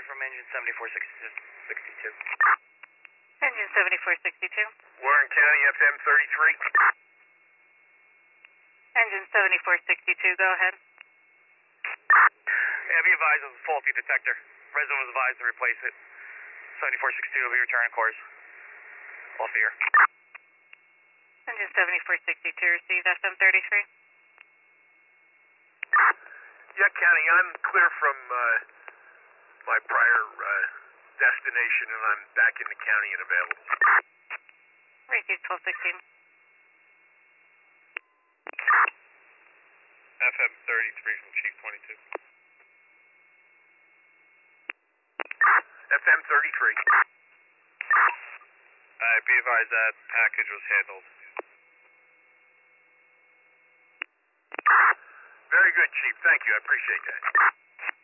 from engine 7462. Engine 7462. Warren County, FM 33. Engine 7462, go ahead. Yeah, be advised of a faulty detector. Resident was advised to replace it. 7462 will be returning course. Off the air. Engine 7462 received FM 33. Yeah, County, I'm clear from my prior destination, and I'm back in the county and available. Received 1216. FM 33 from Chief 22. FM 33. Be advised that package was handled. Very good, Chief. Thank you. I appreciate that.